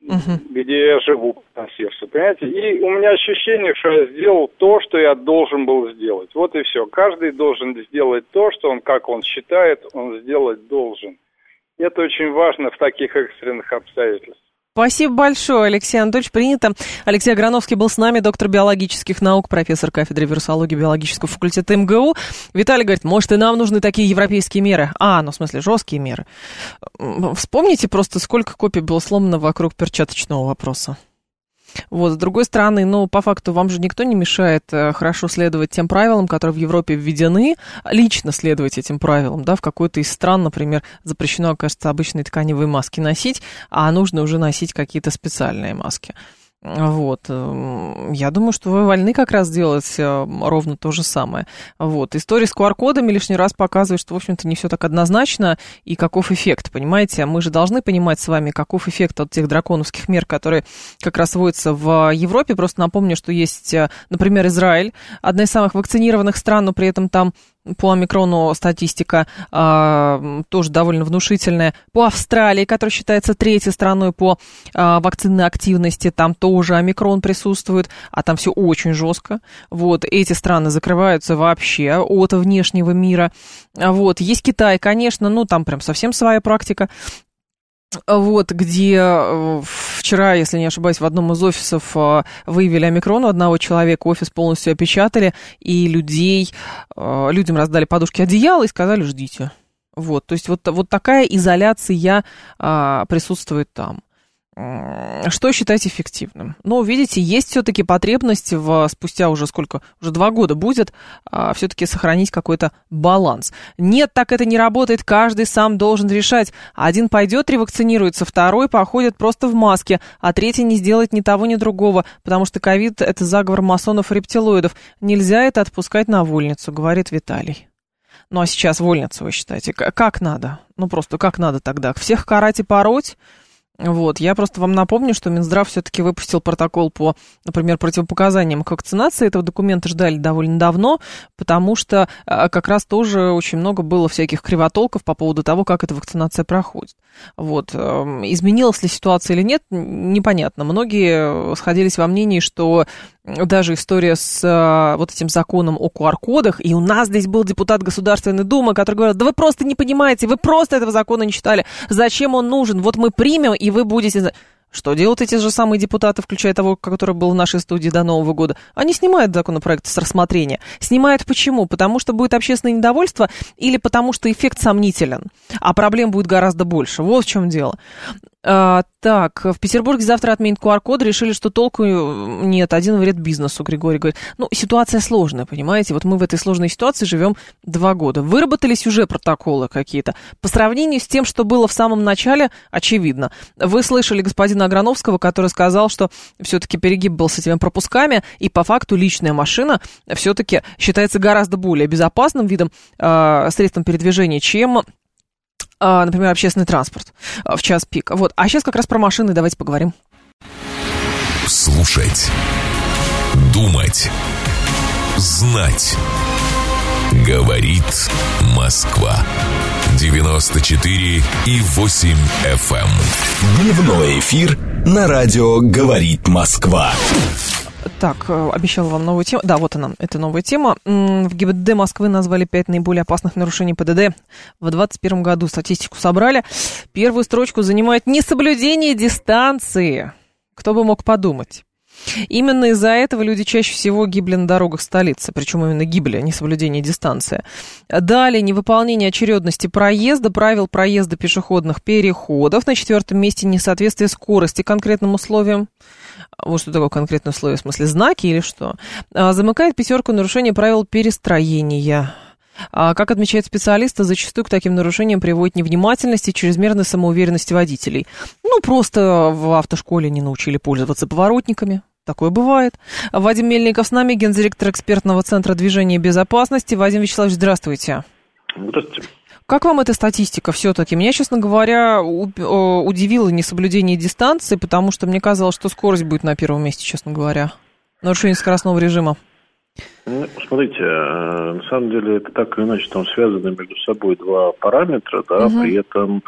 где я живу по сердцу, понимаете? И у меня ощущение, что я сделал то, что я должен был сделать. Вот и все. Каждый должен сделать то, что он, как он считает, он сделать должен. Это очень важно в таких экстренных обстоятельствах. Спасибо большое, Алексей Анатольевич. Принято. Алексей Аграновский был с нами, доктор биологических наук, профессор кафедры вирусологии биологического факультета МГУ. Виталий говорит, может, и нам нужны такие европейские меры. В смысле, жесткие меры. Вспомните просто, сколько копий было сломано вокруг перчаточного вопроса. Вот, с другой стороны, по факту вам же никто не мешает хорошо следовать тем правилам, которые в Европе введены, лично следовать этим правилам, да, в какой-то из стран, например, запрещено, кажется, обычные тканевые маски носить, а нужно уже носить какие-то специальные маски. Вот, я думаю, что вы вольны как раз делать ровно то же самое. Вот, история с QR-кодами лишний раз показывает, что, в общем-то, не все так однозначно и каков эффект, понимаете? Мы же должны понимать с вами, каков эффект от тех драконовских мер, которые как раз вводятся в Европе. Просто напомню, что есть, например, Израиль, одна из самых вакцинированных стран, но при этом там по омикрону статистика тоже довольно внушительная. По Австралии, которая считается третьей страной по вакцинной активности, там тоже омикрон присутствует, а там все очень жестко. Вот, эти страны закрываются вообще от внешнего мира. Вот, есть Китай, конечно, там прям совсем своя практика. Вот, где вчера, если не ошибаюсь, в одном из офисов выявили омикрон у одного человека, офис полностью опечатали, и людям раздали подушки, одеяла и сказали, ждите. Вот, то есть вот такая изоляция присутствует там. Что считать эффективным? Видите, есть все-таки потребность спустя уже 2 года будет, все-таки сохранить какой-то баланс. Нет, так это не работает, каждый сам должен решать. Один пойдет, ревакцинируется, второй походит просто в маске, а третий не сделает ни того, ни другого, потому что ковид – это заговор масонов и рептилоидов. Нельзя это отпускать на вольницу, говорит Виталий. А сейчас вольницу, вы считаете, как надо? Просто как надо тогда? Всех карать и пороть? Вот, я просто вам напомню, что Минздрав все-таки выпустил протокол по, например, противопоказаниям к вакцинации. Этого документа ждали довольно давно, потому что как раз тоже очень много было всяких кривотолков по поводу того, как эта вакцинация проходит. Вот, изменилась ли ситуация или нет, непонятно. Многие сходились во мнении, что даже история с вот этим законом о QR-кодах, и у нас здесь был депутат Государственной Думы, который говорил, да вы просто не понимаете, вы просто этого закона не читали, зачем он нужен, вот мы примем, и вы будете... Что делают эти же самые депутаты, включая того, который был в нашей студии до Нового года? Они снимают законопроект с рассмотрения. Снимают почему? Потому что будет общественное недовольство или потому что эффект сомнителен, а проблем будет гораздо больше. Вот в чем дело. Так, в Петербурге завтра отменят QR-код, решили, что толку нет, один вред бизнесу, Григорий говорит. Ситуация сложная, понимаете, вот мы в этой сложной ситуации живем 2 года. Выработались уже протоколы какие-то. По сравнению с тем, что было в самом начале, очевидно. Вы слышали господина Аграновского, который сказал, что все-таки перегиб был с этими пропусками, и по факту личная машина все-таки считается гораздо более безопасным видом средством передвижения, чем... например, общественный транспорт в час пик. Вот. А сейчас как раз про машины давайте поговорим. Слушать. Думать. Знать. Говорит Москва. 94,8 FM. Дневной эфир на радио «Говорит Москва». Так, обещала вам новую тему. Да, вот она, это новая тема. В ГИБДД Москвы назвали 5 наиболее опасных нарушений ПДД. В 2021 году статистику собрали. Первую строчку занимает несоблюдение дистанции. Кто бы мог подумать. Именно из-за этого люди чаще всего гибли на дорогах столицы. Причем именно гибли, а не соблюдение дистанции. Далее, невыполнение очередности проезда, правил проезда пешеходных переходов. На 4-м месте несоответствие скорости конкретным условиям. Вот что такое конкретное условие, в смысле знаки или что? Замыкает 5 нарушение правил перестроения. Как отмечают специалисты, зачастую к таким нарушениям приводит невнимательность и чрезмерная самоуверенность водителей. Ну, просто в автошколе не научили пользоваться поворотниками. Такое бывает. Вадим Мельников с нами, гендиректор экспертного центра движения безопасности. Вадим Вячеславович, здравствуйте. Здравствуйте. Как вам эта статистика все-таки? Меня, честно говоря, удивило несоблюдение дистанции, потому что мне казалось, что скорость будет на первом месте, честно говоря. Нарушение скоростного режима. Ну, смотрите, на самом деле это так или иначе там связаны между собой два параметра, да, при этом,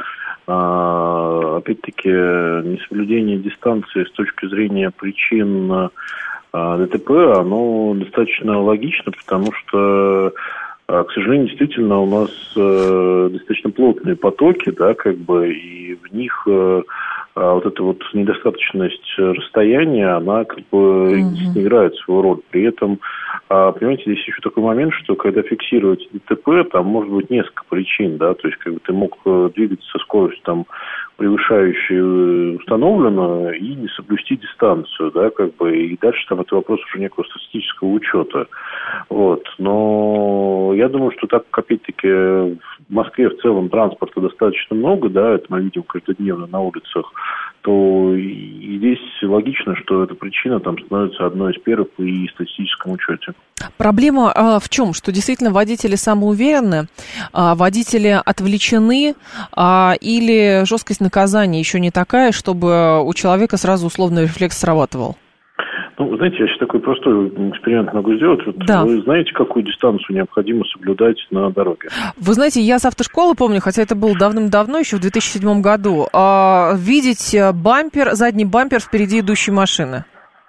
опять-таки, несоблюдение дистанции с точки зрения причин ДТП, оно достаточно логично, потому что, к сожалению, действительно у нас достаточно плотные потоки, да, как бы, и в них вот эта вот недостаточность расстояния, она как бы не играет свою роль. При этом, понимаете, здесь еще такой момент, что когда фиксировать ДТП, там может быть несколько причин, да, то есть как бы ты мог двигаться со скоростью там превышающей установленную и не соблюсти дистанцию, да, как бы, и дальше там это вопрос уже некого статистического учета. Вот. Но я думаю, что так как, опять-таки, в Москве в целом транспорта достаточно много, да, это мы видим каждодневно на улицах, то и здесь логично, что эта причина там становится одной из первых при статистическом учете. Проблема в чем? Что действительно водители самоуверенны, водители отвлечены, или жесткость наказания еще не такая, чтобы у человека сразу условный рефлекс срабатывал? Ну, знаете, я сейчас такой простой эксперимент могу сделать. Вот да. Вы знаете, какую дистанцию необходимо соблюдать на дороге? Вы знаете, я с автошколы помню, хотя это было давным-давно, еще в 2007 году, видеть бампер, задний бампер впереди идущей машины.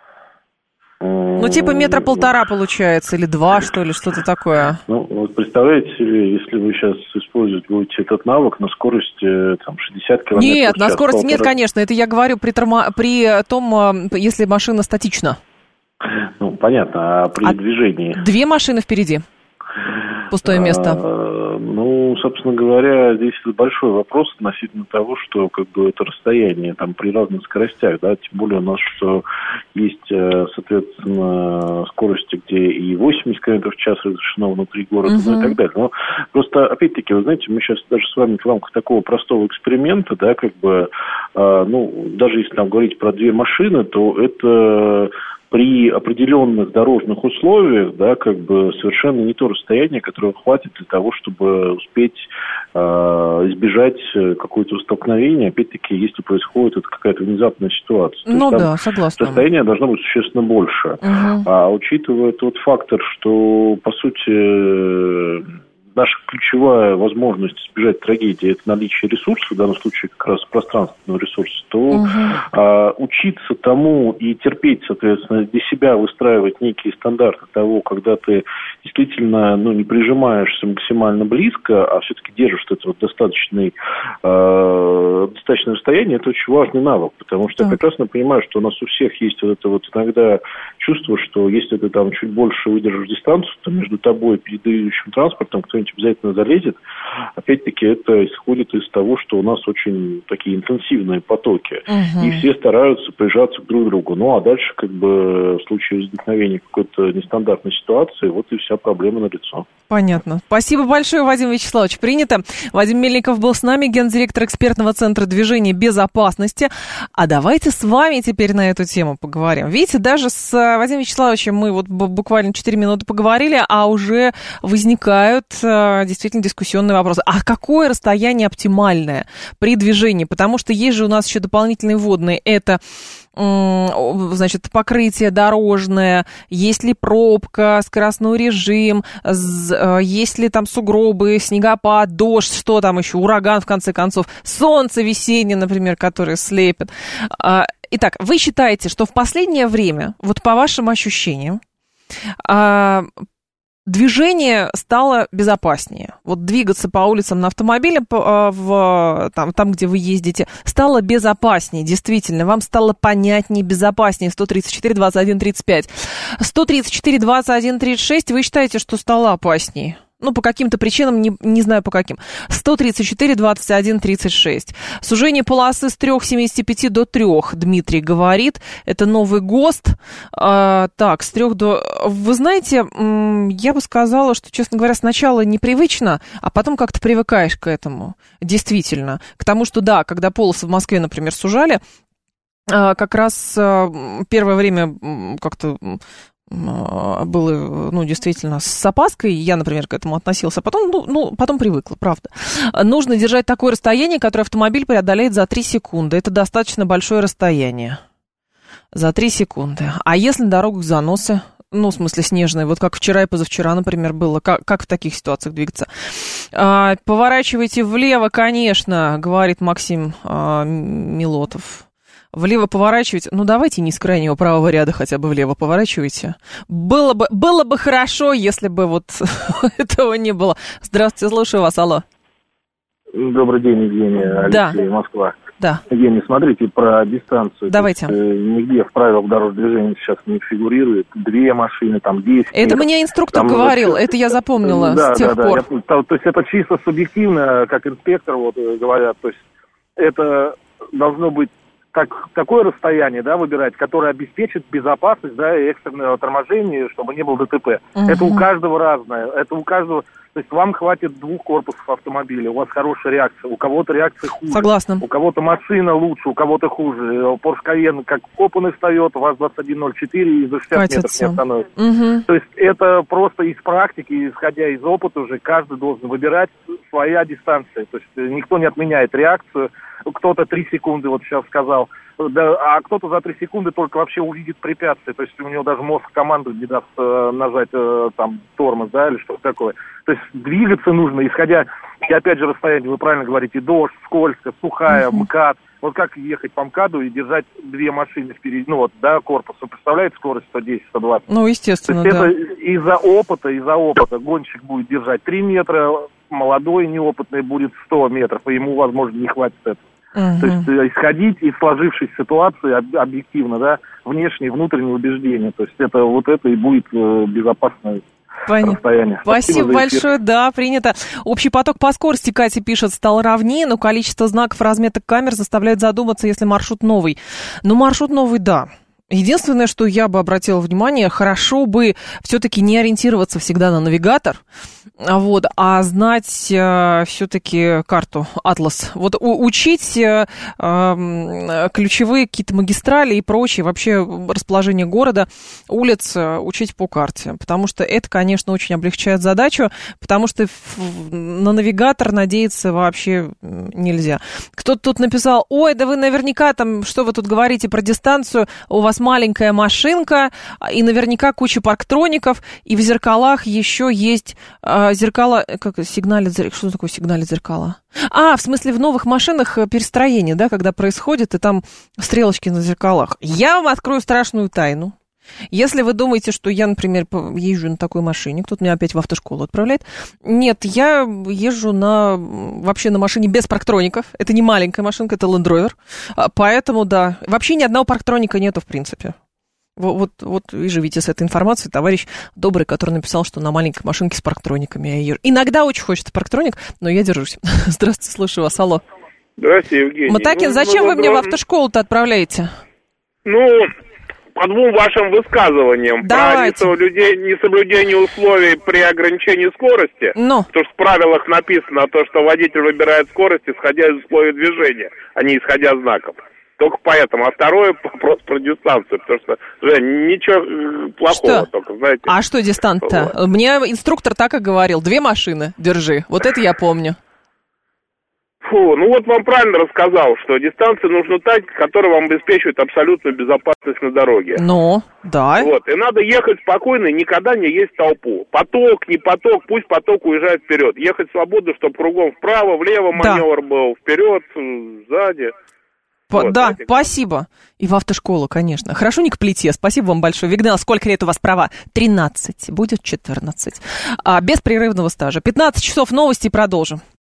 Ну, типа 1,5 метра получается, или 2, что ли, что-то такое. Ну, вот представляете себе, если вы сейчас использовать будете этот навык на скорости там, 60 км/ч. Нет, на скорости нет, конечно, это я говорю при том, если машина статична. Ну, понятно, а при движении? 2 машины впереди. Пустое место. Ну, собственно говоря, здесь большой вопрос относительно того, что как бы это расстояние там при разных скоростях, да, тем более у нас что есть, соответственно, скорости, где и 80 км в час разрешено внутри города, ну и так далее. Но просто, опять-таки, вы знаете, мы сейчас даже с вами в рамках такого простого эксперимента, да, как бы, ну, даже если там говорить про 2 машины, то это при определенных дорожных условиях, да, как бы совершенно не то расстояние, которое хватит для того, чтобы успеть избежать какое-то столкновение, опять-таки, если происходит это какая-то внезапная ситуация. Ну да, согласна. Расстояние должно быть существенно больше. А учитывая тот фактор, что, по сути, наша ключевая возможность избежать трагедии – это наличие ресурсов, в данном случае как раз пространственного ресурса, то учиться тому и терпеть, соответственно, для себя выстраивать некие стандарты того, когда ты действительно не прижимаешься максимально близко, а все-таки держишь это вот достаточное расстояние, это очень важный навык, потому что я прекрасно понимаю, что у нас у всех есть вот это вот иногда чувство, что если ты там чуть больше выдержишь дистанцию, то между тобой и передающим транспортом кто-нибудь обязательно залезет. Опять-таки это исходит из того, что у нас очень такие интенсивные потоки, и все стараются прижаться друг к другу. Ну, а дальше, как бы, в случае возникновения какой-то нестандартной ситуации, вот и вся проблема налицо. Понятно. Спасибо большое, Вадим Вячеславович. Принято. Вадим Мельников был с нами, гендиректор экспертного центра движения безопасности. А давайте с вами теперь на эту тему поговорим. Видите, даже с Вадимом Вячеславовичем мы вот буквально 4 минуты поговорили, а уже возникают действительно дискуссионные вопросы. А какое расстояние оптимальное при движении? Потому что есть же у нас еще дополнительные вводные. Это значит, покрытие дорожное, есть ли пробка, скоростной режим, есть ли там сугробы, снегопад, дождь, что там еще, ураган, в конце концов, солнце весеннее, например, которое слепит. Итак, вы считаете, что в последнее время, вот по вашим ощущениям, движение стало безопаснее? Вот двигаться по улицам на автомобиле, там, где вы ездите, стало безопаснее, действительно. Вам стало понятнее, безопаснее. 134, 21, 35. 134, 21, 36. Вы считаете, что стало опаснее? Ну, по каким-то причинам, не знаю по каким. 134, 21, 36. Сужение полосы с 3,75 до 3, Дмитрий говорит. Это новый ГОСТ. Так, с 3 до... Вы знаете, я бы сказала, что, честно говоря, сначала непривычно, а потом как-то привыкаешь к этому. Действительно. К тому, что, да, когда полосы в Москве, например, сужали, как раз первое время как-то... было, действительно, с опаской, я, например, к этому относилась, а потом, потом привыкла, правда. Нужно держать такое расстояние, которое автомобиль преодолеет за 3 секунды. Это достаточно большое расстояние. За 3 секунды. А если на дорогах заносы, в смысле снежные, вот как вчера и позавчера, например, было, как в таких ситуациях двигаться? Поворачивайте влево, конечно, говорит Максим Милотов. Влево поворачивать, давайте не с крайнего правого ряда хотя бы влево поворачивайте. Было бы хорошо, если бы вот этого не было. Здравствуйте, слушаю вас, алло. Добрый день, Евгений, Алексей, да. Москва. Да. Евгений, смотрите про дистанцию. Давайте. Нигде в правилах дорожного движения сейчас не фигурирует 2 машины, там 10. Это мне инструктор говорил, это я запомнила с тех пор. То есть это чисто субъективно, как инспектор говорят, то есть это должно быть такое расстояние, выбирать, которое обеспечит безопасность, и экстренное торможение, чтобы не было ДТП. Это у каждого разное. Это у каждого... То есть вам хватит 2 корпусов автомобиля, у вас хорошая реакция, у кого-то реакция хуже. Согласна. У кого-то машина лучше, у кого-то хуже. Porsche Cayenne как копанный встает, у вас 21.04 и за 60 метров не остановится. То есть это просто из практики, исходя из опыта уже, каждый должен выбирать своя дистанция. То есть никто не отменяет реакцию. Кто-то 3 секунды, вот сейчас сказал, а кто-то за 3 секунды только вообще увидит препятствие. То есть у него даже мозг команду не даст нажать тормоз, или что-то такое. То есть двигаться нужно, исходя, и опять же расстояние, вы правильно говорите, дождь, скользко, сухая, МКАД. Вот как ехать по МКАДу и держать 2 машины впереди, корпус. Вы представляете скорость 110-120? Естественно, то есть это из-за опыта гонщик будет держать 3 метра, молодой, неопытный будет 100 метров, и ему, возможно, не хватит этого. То есть исходить из сложившейся ситуации объективно, внешние и внутренние убеждения. То есть это и будет безопасное расстояние. Спасибо большое, принято. Общий поток по скорости, Катя пишет, стал ровнее, но количество знаков, разметок камер заставляет задуматься, если маршрут новый. Маршрут новый, да. Единственное, что я бы обратила внимание, хорошо бы все-таки не ориентироваться всегда на навигатор, а знать все-таки карту, атлас. Учить ключевые какие-то магистрали и прочее, вообще расположение города, улиц, учить по карте. Потому что это, конечно, очень облегчает задачу, потому что на навигатор надеяться вообще нельзя. Кто-то тут написал, да вы наверняка что вы тут говорите про дистанцию, у вас маленькая машинка, и наверняка куча парктроников, и в зеркалах еще есть зеркала, сигналит, что такое сигналит зеркала? В смысле, в новых машинах перестроение, когда происходит, и там стрелочки на зеркалах. Я вам открою страшную тайну. Если вы думаете, что я, например, езжу на такой машине, кто-то меня опять в автошколу отправляет. Нет, я езжу вообще на машине без парктроников. Это не маленькая машинка, это Land Rover. Поэтому, вообще ни одного парктроника нету, в принципе. Вот и живите с этой информацией, товарищ добрый, который написал, что на маленькой машинке с парктрониками я езжу. Иногда очень хочется парктроник, но я держусь. Здравствуйте, слушаю вас, алло. Здравствуйте, Евгений. Матакин, зачем вы меня в автошколу-то отправляете? По 2 вашим высказываниям. Давайте. Про несоблюдение условий при ограничении скорости. Потому что в правилах написано что водитель выбирает скорость, исходя из условий движения, а не исходя из знаков. Только поэтому. А второй вопрос про дистанцию, потому что, ничего плохого, только, знаете. А что дистанция-то? Мне инструктор так и говорил, 2 машины держи. Вот это я помню. Ну вот вам правильно рассказал, что дистанция нужна та, которая вам обеспечивает абсолютную безопасность на дороге. Ну, да. Вот, и надо ехать спокойно и никогда не есть толпу. Поток, не поток, пусть поток уезжает вперед. Ехать свободно, чтобы кругом вправо, влево маневр был, вперед, сзади. Вот, да, спасибо. И в автошколу, конечно. Хорошо, не к плите. Спасибо вам большое. Вигнал, сколько лет у вас права? 13. Будет 14. Без прерывного стажа. 15 часов новости, продолжим.